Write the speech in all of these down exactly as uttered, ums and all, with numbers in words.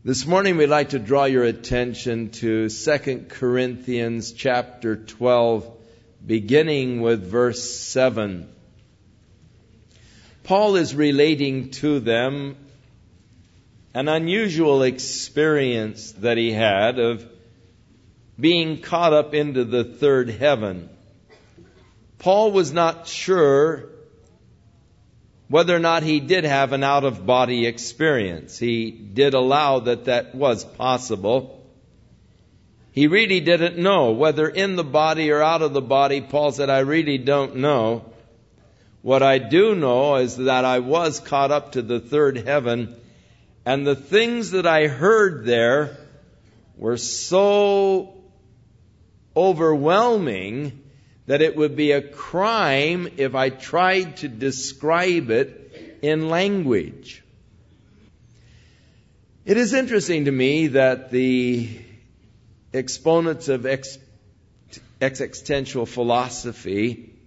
This morning we'd like to draw your attention to Second Corinthians chapter twelve, beginning with verse seven. Paul is relating to them an unusual experience that he had of being caught up into the third heaven. Paul was not sure whether or not he did have an out-of-body experience. He did allow that that was possible. He really didn't know whether in the body or out of the body. Paul said, I really don't know. What I do know is that I was caught up to the third heaven, and the things that I heard there were so overwhelming that it would be a crime if I tried to describe it in language. It is interesting to me that the exponents of ex- existential philosophy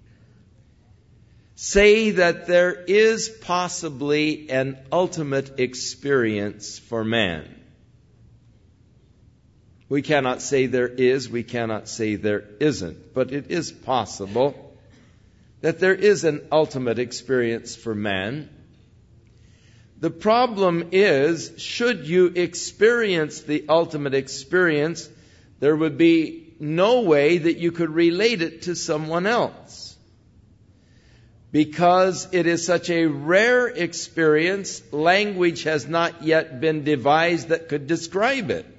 say that there is possibly an ultimate experience for man. We cannot say there is, we cannot say there isn't, but it is possible that there is an ultimate experience for man. The problem is, should you experience the ultimate experience, there would be no way that you could relate it to someone else. Because it is such a rare experience, language has not yet been devised that could describe it.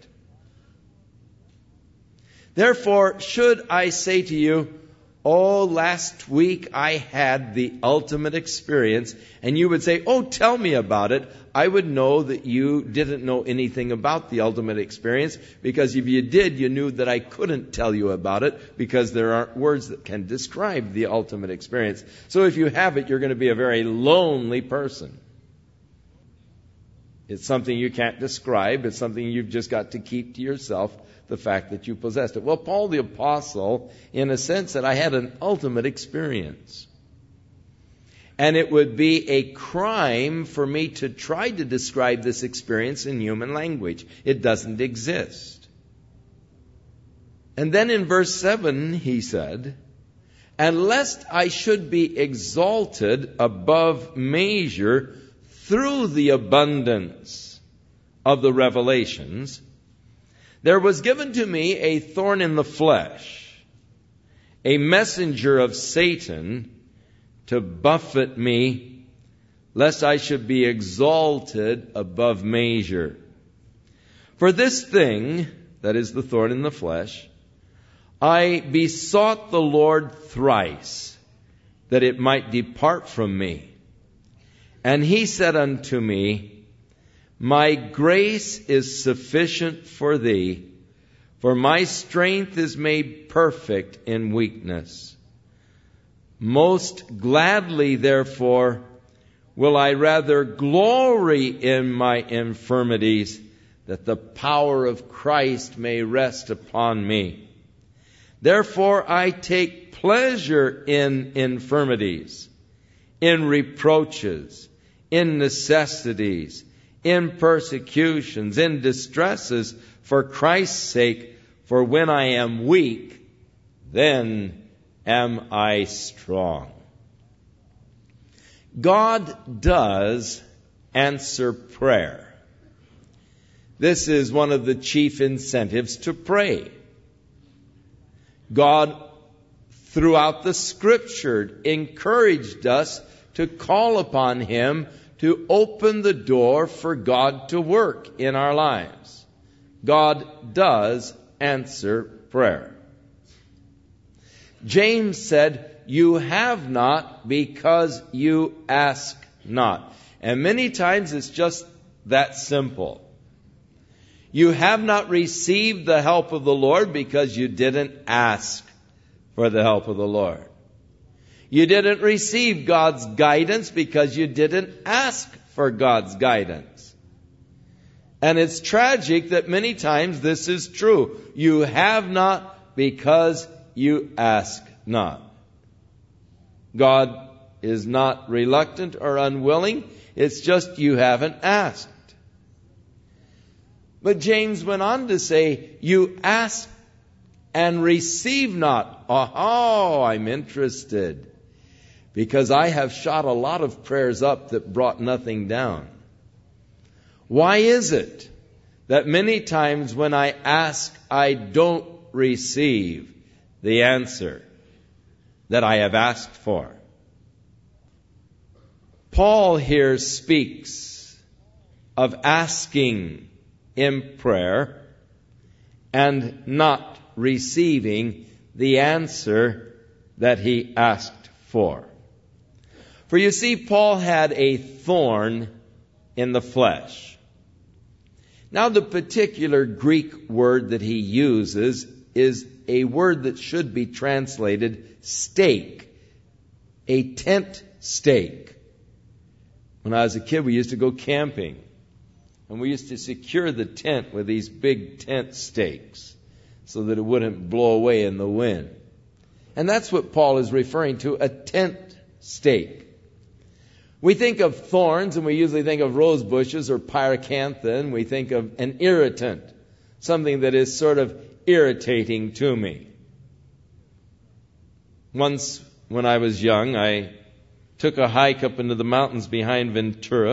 Therefore, should I say to you, oh, last week I had the ultimate experience, and you would say, oh, tell me about it, I would know that you didn't know anything about the ultimate experience, because if you did, you knew that I couldn't tell you about it, because there aren't words that can describe the ultimate experience. So if you have it, you're going to be a very lonely person. It's something you can't describe. It's something you've just got to keep to yourself, the fact that you possessed it. Well, Paul the Apostle, in a sense, said, I had an ultimate experience. And it would be a crime for me to try to describe this experience in human language. It doesn't exist. And then in verse seven, he said, and lest I should be exalted above measure through the abundance of the revelations, there was given to me a thorn in the flesh, a messenger of Satan to buffet me, lest I should be exalted above measure. For this thing, that is the thorn in the flesh, I besought the Lord thrice, that it might depart from me. And he said unto me, my grace is sufficient for thee, for my strength is made perfect in weakness. Most gladly, therefore, will I rather glory in my infirmities, that the power of Christ may rest upon me. Therefore I take pleasure in infirmities, in reproaches, in necessities, in persecutions, in distresses, for Christ's sake. For when I am weak, then am I strong. God does answer prayer. This is one of the chief incentives to pray. God, throughout the Scripture, encouraged us to call upon Him to open the door for God to work in our lives. God does answer prayer. James said, you have not because you ask not. And many times it's just that simple. You have not received the help of the Lord because you didn't ask for the help of the Lord. You didn't receive God's guidance because you didn't ask for God's guidance. And it's tragic that many times this is true. You have not because you ask not. God is not reluctant or unwilling. It's just you haven't asked. But James went on to say, you ask and receive not. Oh, I'm interested. Because I have shot a lot of prayers up that brought nothing down. Why is it that many times when I ask, I don't receive the answer that I have asked for? Paul here speaks of asking in prayer and not receiving the answer that he asked for. For you see, Paul had a thorn in the flesh. Now, the particular Greek word that he uses is a word that should be translated stake, a tent stake. When I was a kid, we used to go camping, and we used to secure the tent with these big tent stakes so that it wouldn't blow away in the wind. And that's what Paul is referring to, a tent stake. We think of thorns, and we usually think of rose bushes or pyracantha. We think of an irritant, something that is sort of irritating to me. Once, when I was young, I took a hike up into the mountains behind Ventura,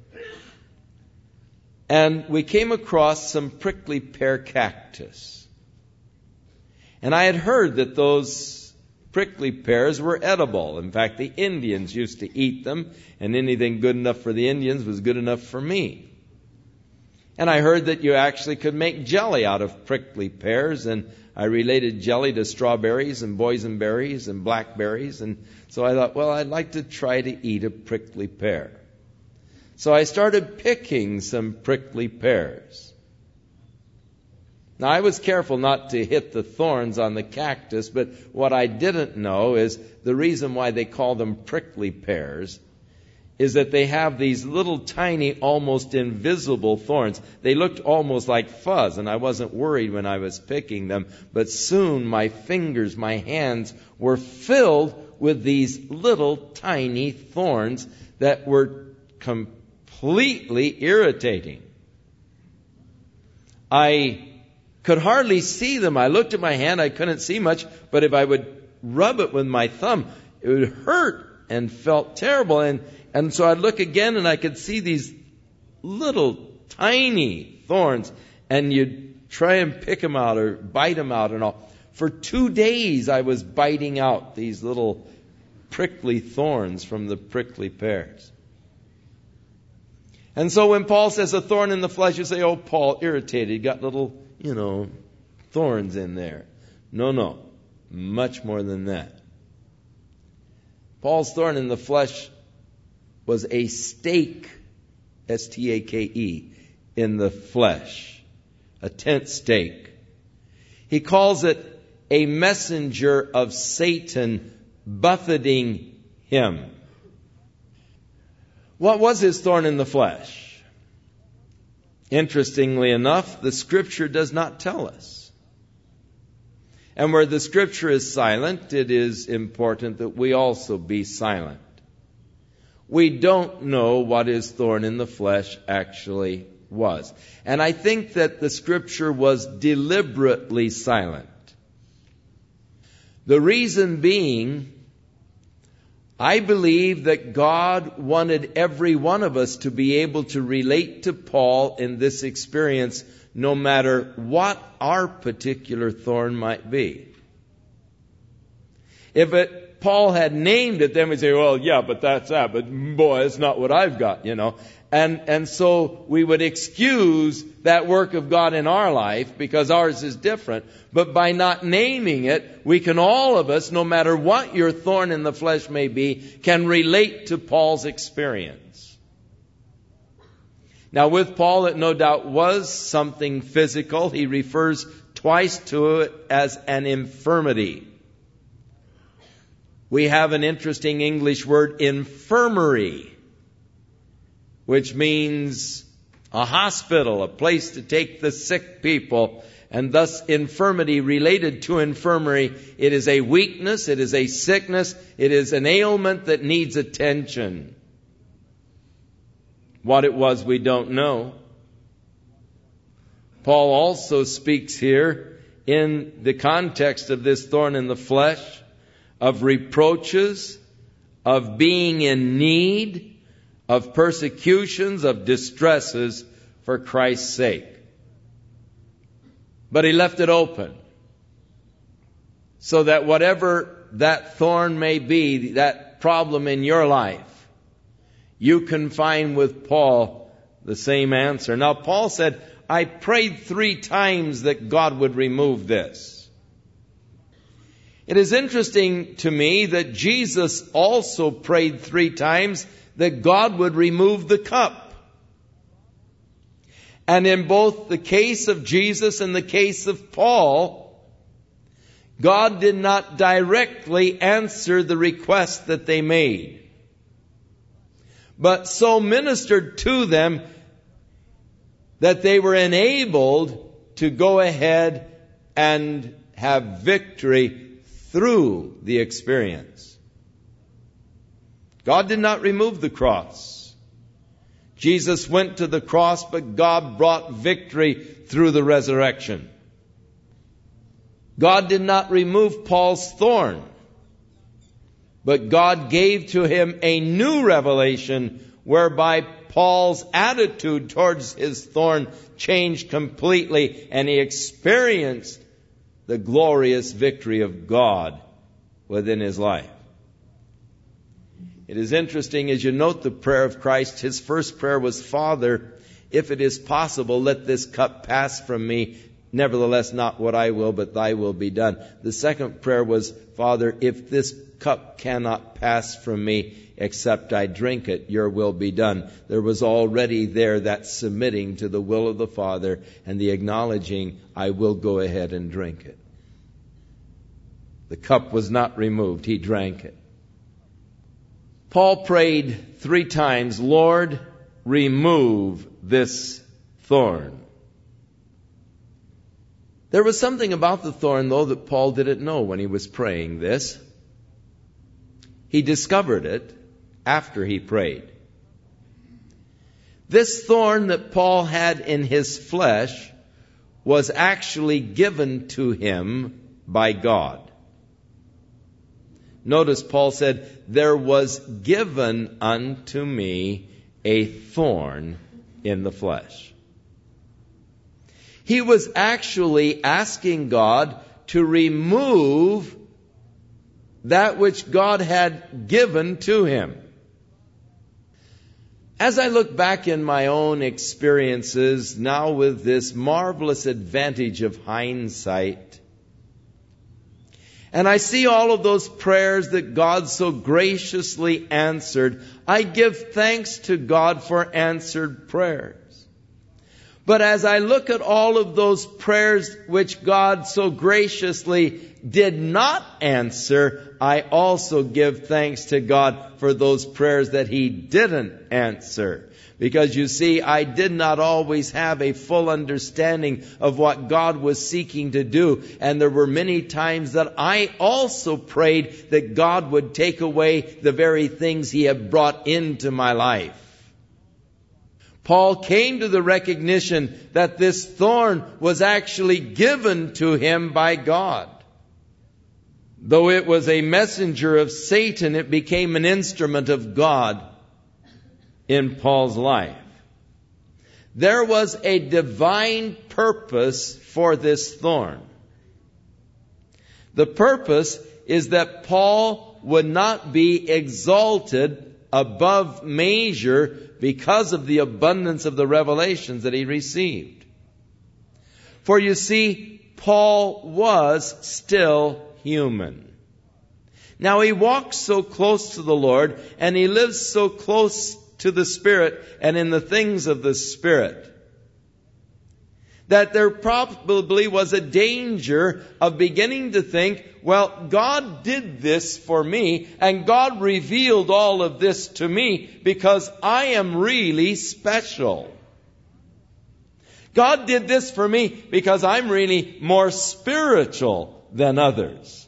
and we came across some prickly pear cactus. And I had heard that those prickly pears were edible. In fact, the Indians used to eat them, and anything good enough for the Indians was good enough for me. And I heard that you actually could make jelly out of prickly pears, and I related jelly to strawberries and boysenberries and blackberries, and so I thought, well, I'd like to try to eat a prickly pear. So I started picking some prickly pears. Now, I was careful not to hit the thorns on the cactus, but what I didn't know is the reason why they call them prickly pears is that they have these little tiny, almost invisible thorns. They looked almost like fuzz, and I wasn't worried when I was picking them, but soon my fingers, my hands were filled with these little tiny thorns that were completely irritating. I could hardly see them. I looked at my hand, I couldn't see much, but if I would rub it with my thumb, it would hurt and felt terrible. And, and so I'd look again and I could see these little tiny thorns, and you'd try and pick them out or bite them out and all. For two days I was biting out these little prickly thorns from the prickly pears. And so when Paul says a thorn in the flesh, you say, oh, Paul, irritated, got little, you know, thorns in there. No, no, much more than that. Paul's thorn in the flesh was a stake, S T A K E, in the flesh, a tent stake. He calls it a messenger of Satan buffeting him. What was his thorn in the flesh? Interestingly enough, the Scripture does not tell us. And where the Scripture is silent, it is important that we also be silent. We don't know what his thorn in the flesh actually was. And I think that the Scripture was deliberately silent. The reason being, I believe that God wanted every one of us to be able to relate to Paul in this experience, no matter what our particular thorn might be. If it, Paul had named it, then we'd say, well, yeah, but that's that. But boy, it's not what I've got, you know. And, and so we would excuse that work of God in our life because ours is different. But by not naming it, we can, all of us, no matter what your thorn in the flesh may be, can relate to Paul's experience. Now with Paul, it no doubt was something physical. He refers twice to it as an infirmity. We have an interesting English word, infirmary, which means a hospital, a place to take the sick people, and thus infirmity related to infirmary. It is a weakness, it is a sickness, it is an ailment that needs attention. What it was, we don't know. Paul also speaks here in the context of this thorn in the flesh of reproaches, of being in need, of persecutions, of distresses for Christ's sake. But he left it open so that whatever that thorn may be, that problem in your life, you can find with Paul the same answer. Now, Paul said, I prayed three times that God would remove this. It is interesting to me that Jesus also prayed three times that God would remove the cup. And in both the case of Jesus and the case of Paul, God did not directly answer the request that they made, but so ministered to them that they were enabled to go ahead and have victory through the experience. God did not remove the cross. Jesus went to the cross, but God brought victory through the resurrection. God did not remove Paul's thorn, but God gave to him a new revelation whereby Paul's attitude towards his thorn changed completely, and he experienced the glorious victory of God within his life. It is interesting as you note the prayer of Christ. His first prayer was, Father, if it is possible, let this cup pass from me. Nevertheless, not what I will, but thy will be done. The second prayer was, Father, if this cup cannot pass from me except I drink it, your will be done. There was already there that submitting to the will of the Father and the acknowledging, I will go ahead and drink it. The cup was not removed. He drank it. Paul prayed three times, Lord, remove this thorn. There was something about the thorn, though, that Paul didn't know when he was praying this. He discovered it after he prayed. This thorn that Paul had in his flesh was actually given to him by God. Notice Paul said, there was given unto me a thorn in the flesh. He was actually asking God to remove that which God had given to him. As I look back in my own experiences, now with this marvelous advantage of hindsight, and I see all of those prayers that God so graciously answered, I give thanks to God for answered prayers. But as I look at all of those prayers which God so graciously did not answer, I also give thanks to God for those prayers that He didn't answer. Because you see, I did not always have a full understanding of what God was seeking to do. And there were many times that I also prayed that God would take away the very things He had brought into my life. Paul came to the recognition that this thorn was actually given to him by God. Though it was a messenger of Satan, it became an instrument of God in Paul's life. There was a divine purpose for this thorn. The purpose is that Paul would not be exalted above measure because of the abundance of the revelations that he received. For you see, Paul was still human. Now he walks so close to the Lord, and he lives so close to the Spirit and in the things of the Spirit, that there probably was a danger of beginning to think, well, God did this for me, and God revealed all of this to me because I am really special. God did this for me because I'm really more spiritual than others.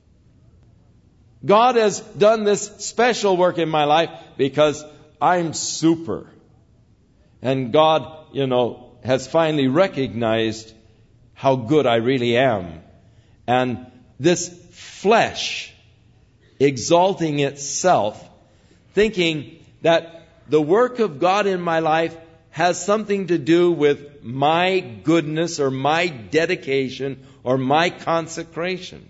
God has done this special work in my life because I'm super. And God, you know, has finally recognized how good I really am. And this flesh exalting itself, thinking that the work of God in my life has something to do with my goodness or my dedication or my consecration.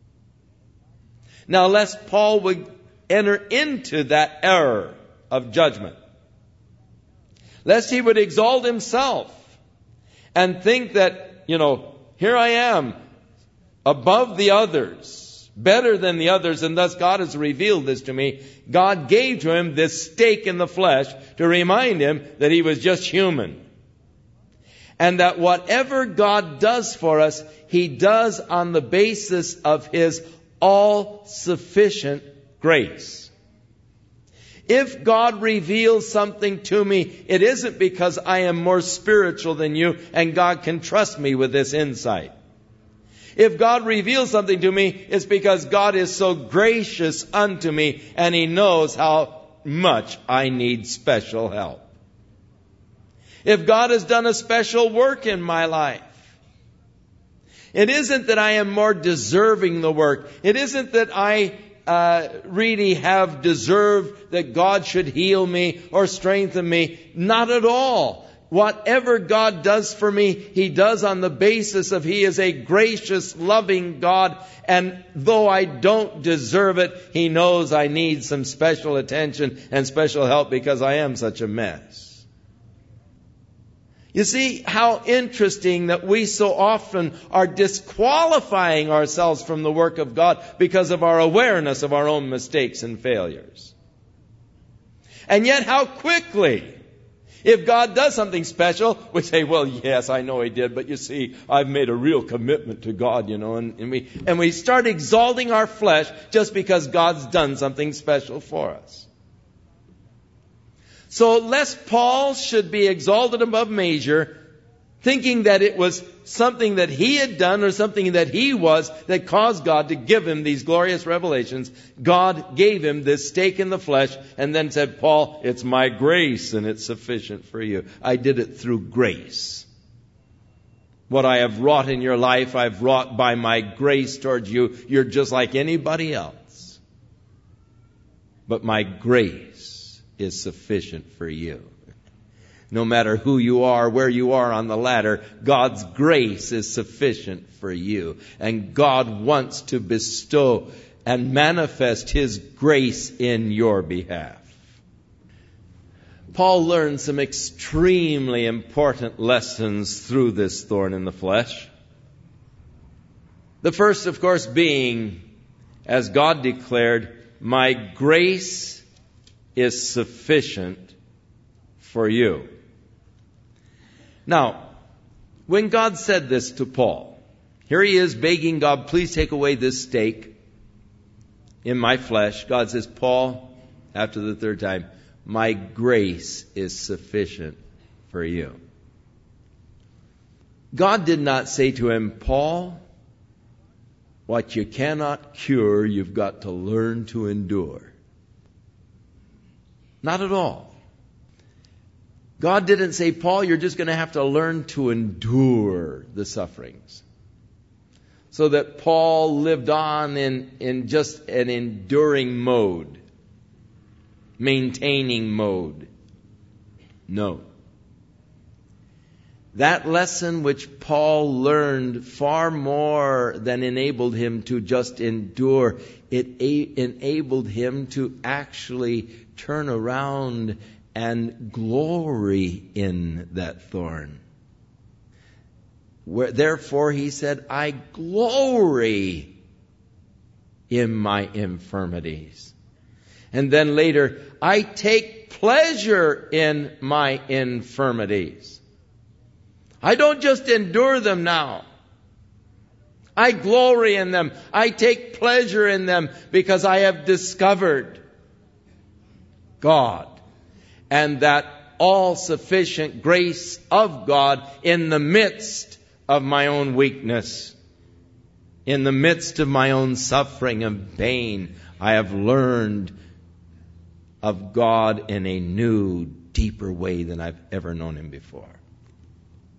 Now, lest Paul would enter into that error of judgment, lest he would exalt himself and think that, you know, here I am above the others, better than the others, and thus God has revealed this to me. God gave to him this stake in the flesh to remind him that he was just human. And that whatever God does for us, He does on the basis of His all-sufficient grace. If God reveals something to me, it isn't because I am more spiritual than you and God can trust me with this insight. If God reveals something to me, it's because God is so gracious unto me and He knows how much I need special help. If God has done a special work in my life, it isn't that I am more deserving the work. It isn't that I uh, really have deserved that God should heal me or strengthen me. Not at all. Whatever God does for me, He does on the basis of He is a gracious, loving God. And though I don't deserve it, He knows I need some special attention and special help because I am such a mess. You see how interesting that we so often are disqualifying ourselves from the work of God because of our awareness of our own mistakes and failures. And yet how quickly, if God does something special, we say, well, yes, I know He did, but you see, I've made a real commitment to God, you know, and, and we and we start exalting our flesh just because God's done something special for us. So lest Paul should be exalted above measure, thinking that it was something that he had done or something that he was that caused God to give him these glorious revelations, God gave him this stake in the flesh and then said, Paul, it's my grace and it's sufficient for you. I did it through grace. What I have wrought in your life, I've wrought by my grace towards you. You're just like anybody else. But my grace is sufficient for you. No matter who you are, where you are on the ladder, God's grace is sufficient for you. And God wants to bestow and manifest His grace in your behalf. Paul learned some extremely important lessons through this thorn in the flesh. The first, of course, being, as God declared, my grace is sufficient for you. Now, when God said this to Paul, here he is begging God, please take away this stake in my flesh. God says, Paul, after the third time, my grace is sufficient for you. God did not say to him, Paul, what you cannot cure, you've got to learn to endure. Not at all. God didn't say, Paul, you're just going to have to learn to endure the sufferings. So that Paul lived on in, in just an enduring mode, maintaining mode. No. That lesson which Paul learned far more than enabled him to just endure, it a- enabled him to actually turn around and glory in that thorn. Where, therefore, he said, I glory in my infirmities. And then later, I take pleasure in my infirmities. I don't just endure them now. I glory in them. I take pleasure in them because I have discovered God and that all-sufficient grace of God in the midst of my own weakness, in the midst of my own suffering and pain. I have learned of God in a new, deeper way than I've ever known Him before.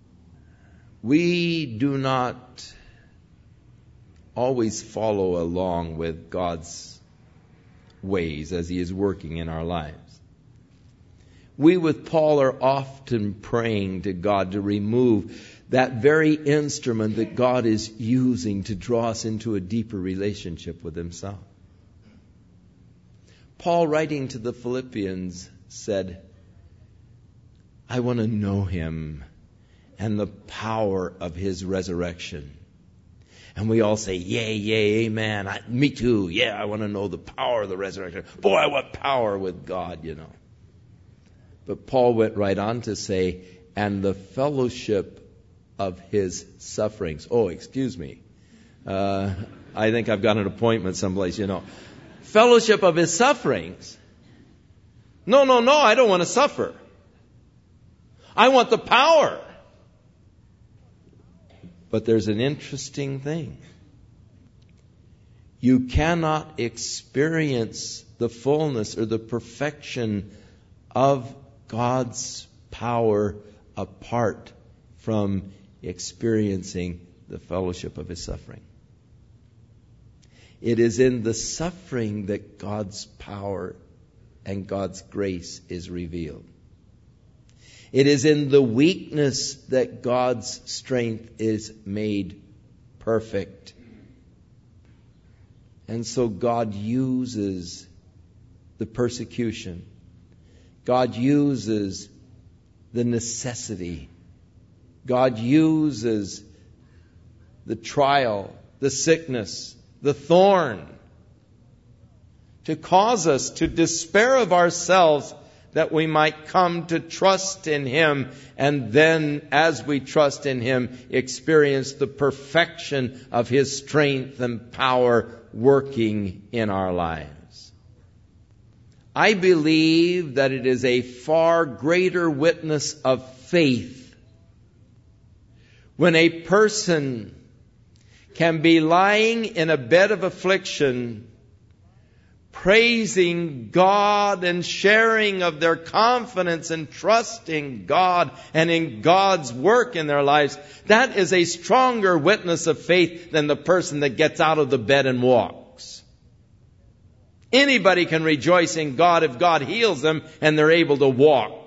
we do not always follow along with God's ways as He is working in our lives. We with Paul are often praying to God to remove that very instrument that God is using to draw us into a deeper relationship with Himself. Paul, writing to the Philippians, said, I want to know Him and the power of His resurrection. And we all say, yay, yay, amen. I, me too. Yeah, I want to know the power of the resurrection. Boy, I want power with God, you know. But Paul went right on to say, and the fellowship of His sufferings. Oh, excuse me. Uh, I think I've got an appointment someplace, you know. Fellowship of His sufferings. No, no, no, I don't want to suffer. I want the power. But there's an interesting thing. You cannot experience the fullness or the perfection of God's power apart from experiencing the fellowship of His suffering. It is in the suffering that God's power and God's grace is revealed. It is in the weakness that God's strength is made perfect. And so God uses the persecution. God uses the necessity. God uses the trial, the sickness, the thorn to cause us to despair of ourselves that we might come to trust in Him, and then as we trust in Him, experience the perfection of His strength and power working in our lives. I believe that it is a far greater witness of faith when a person can be lying in a bed of affliction, praising God and sharing of their confidence and trusting God and in God's work in their lives. That is a stronger witness of faith than the person that gets out of the bed and walks. Anybody can rejoice in God if God heals them and they're able to walk.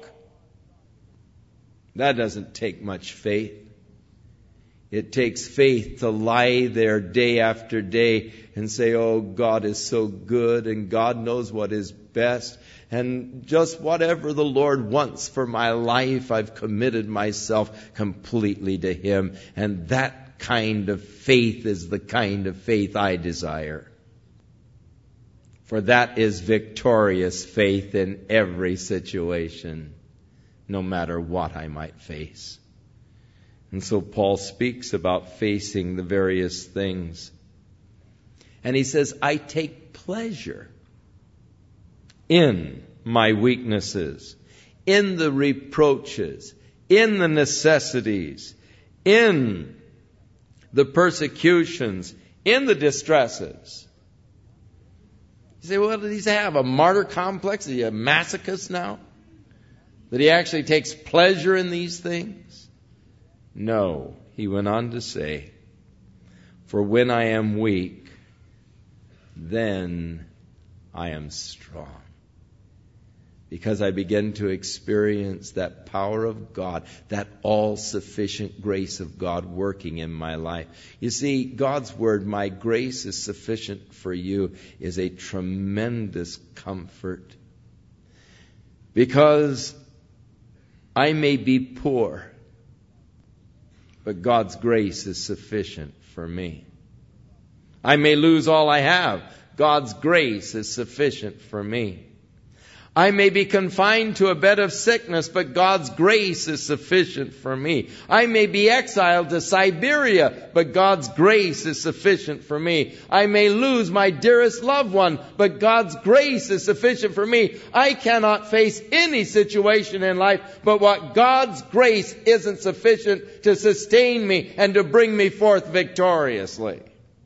That doesn't take much faith. It takes faith to lie there day after day and say, oh, God is so good and God knows what is best. And just whatever the Lord wants for my life, I've committed myself completely to Him. And that kind of faith is the kind of faith I desire. For that is victorious faith in every situation, no matter what I might face. And so Paul speaks about facing the various things. And he says, I take pleasure in my weaknesses, in the reproaches, in the necessities, in the persecutions, in the distresses. You say, well, what does he have? A martyr complex? Is he a masochist now? That he actually takes pleasure in these things? No, he went on to say, for when I am weak, then I am strong. Because I begin to experience that power of God, that all-sufficient grace of God working in my life. You see, God's word, my grace is sufficient for you, is a tremendous comfort. Because I may be poor, but God's grace is sufficient for me. I may lose all I have. God's grace is sufficient for me. I may be confined to a bed of sickness, but God's grace is sufficient for me. I may be exiled to Siberia, but God's grace is sufficient for me. I may lose my dearest loved one, but God's grace is sufficient for me. I cannot face any situation in life, but what God's grace isn't sufficient to sustain me and to bring me forth victoriously.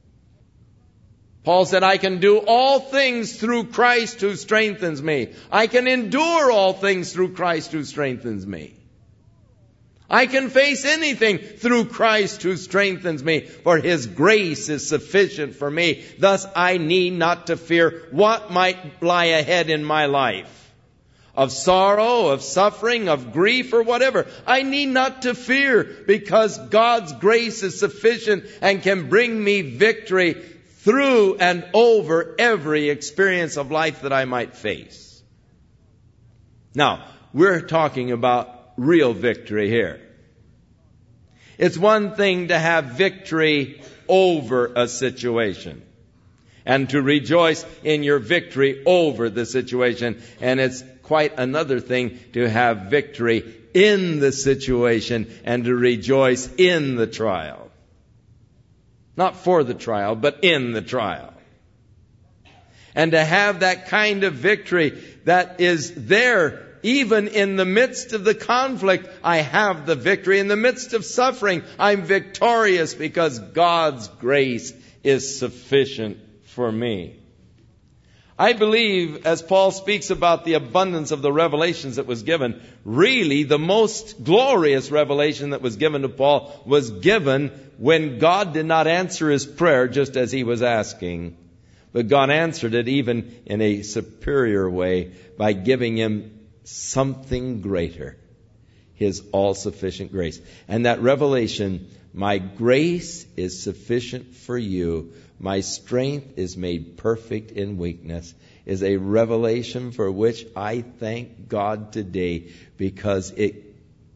Paul said, I can do all things through Christ who strengthens me. I can endure all things through Christ who strengthens me. I can face anything through Christ who strengthens me, for His grace is sufficient for me. Thus I need not to fear what might lie ahead in my life. Of sorrow, of suffering, of grief, or whatever. I need not to fear, because God's grace is sufficient and can bring me victory through and over every experience of life that I might face. Now, we're talking about real victory here. It's one thing to have victory over a situation and to rejoice in your victory over the situation. And it's quite another thing to have victory in the situation and to rejoice in the trial. Not for the trial, but in the trial. And to have that kind of victory that is there even in the midst of the conflict. I have the victory. In the midst of suffering, I'm victorious because God's grace is sufficient for me. I believe, as Paul speaks about the abundance of the revelations that was given, really the most glorious revelation that was given to Paul was given when God did not answer his prayer just as he was asking, but God answered it even in a superior way by giving him something greater, His all-sufficient grace. And that revelation, my grace is sufficient for you, my strength is made perfect in weakness, is a revelation for which I thank God today, because it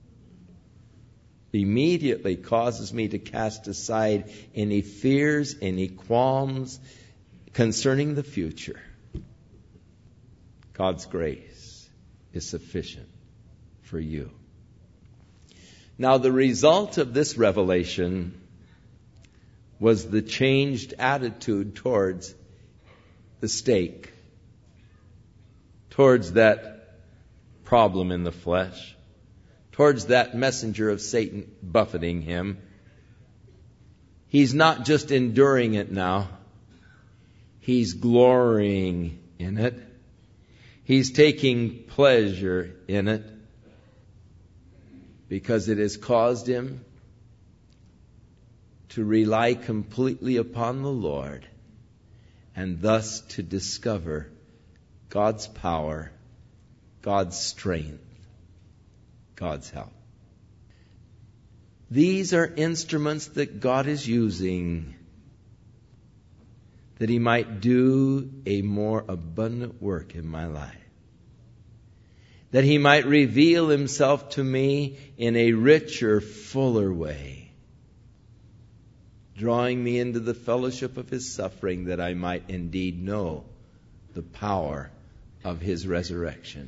immediately causes me to cast aside any fears, any qualms concerning the future. God's grace is sufficient for you. Now, the result of this revelation was the changed attitude towards the stake, towards that problem in the flesh, towards that messenger of Satan buffeting him. He's not just enduring it now. He's glorying in it. He's taking pleasure in it because it has caused him to rely completely upon the Lord and thus to discover God's power, God's strength, God's help. These are instruments that God is using that He might do a more abundant work in my life. That He might reveal Himself to me in a richer, fuller way, drawing me into the fellowship of His suffering, that I might indeed know the power of His resurrection.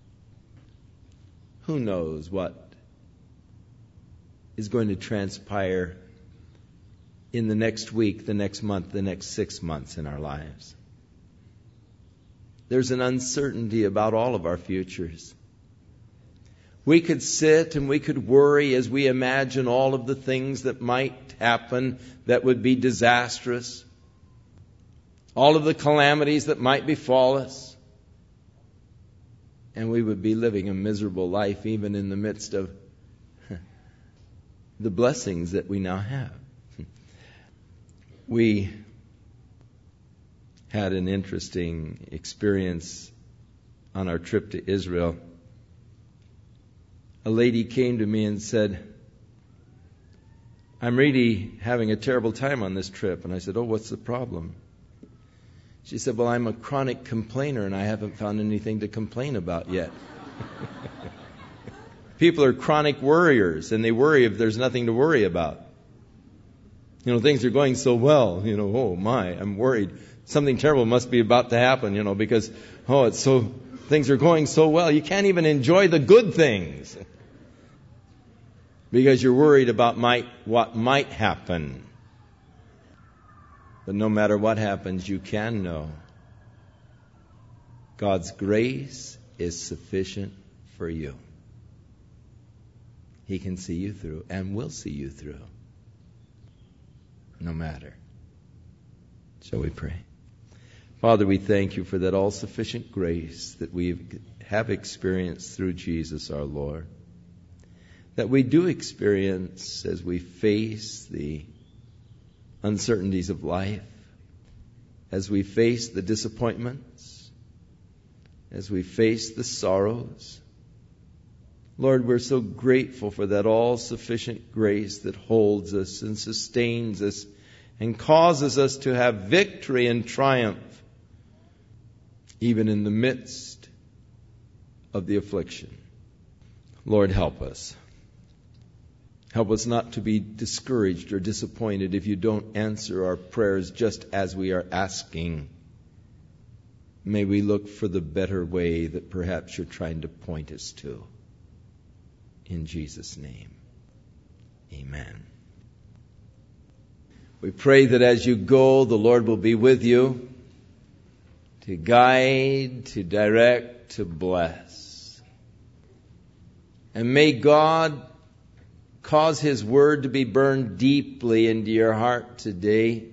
Who knows what is going to transpire in the next week, the next month, the next six months in our lives. There's an uncertainty about all of our futures. We could sit and we could worry as we imagine all of the things that might happen that would be disastrous, all of the calamities that might befall us, and we would be living a miserable life even in the midst of the blessings that we now have. We had an interesting experience on our trip to Israel. A lady came to me and said, I'm really having a terrible time on this trip. And I said, oh, what's the problem? She said, well, I'm a chronic complainer and I haven't found anything to complain about yet. People are chronic worriers and they worry if there's nothing to worry about. You know, things are going so well, you know, oh my, I'm worried. Something terrible must be about to happen, you know, because, oh, it's so, things are going so well. You can't even enjoy the good things because you're worried about might, what might happen. But no matter what happens, you can know God's grace is sufficient for you. He can see you through and will see you through. No matter. Shall we pray? Father, we thank you for that all-sufficient grace that we have experienced through Jesus our Lord. that we do experience as we face the uncertainties of life, as we face the disappointments, as we face the sorrows. Lord, we're so grateful for that all-sufficient grace that holds us and sustains us and causes us to have victory and triumph, even in the midst of the affliction. Lord, help us. Help us not to be discouraged or disappointed if you don't answer our prayers just as we are asking. May we look for the better way that perhaps you're trying to point us to. In Jesus' name, amen. We pray that as you go, the Lord will be with you to guide, to direct, to bless. And may God cause His word to be burned deeply into your heart today,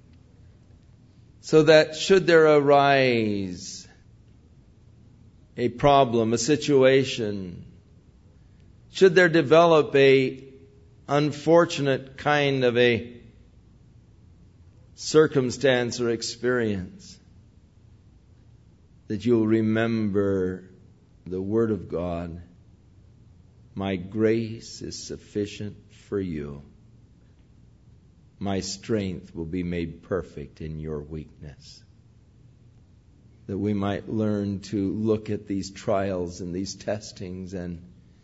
so that should there arise a problem, a situation, should there develop a unfortunate kind of a circumstance or experience, that you'll remember the Word of God. My grace is sufficient for you. My strength will be made perfect in your weakness. That we might learn to look at these trials and these testings and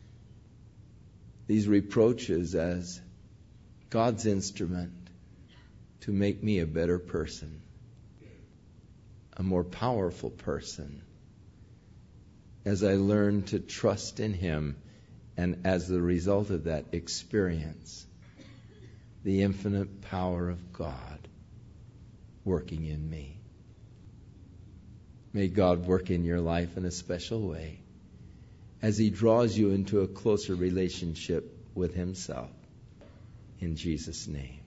these reproaches as God's instrument to make me a better person, a more powerful person, as I learn to trust in Him, and as the result of that, experience the infinite power of God working in me. May God work in your life in a special way as He draws you into a closer relationship with Himself. In Jesus' name.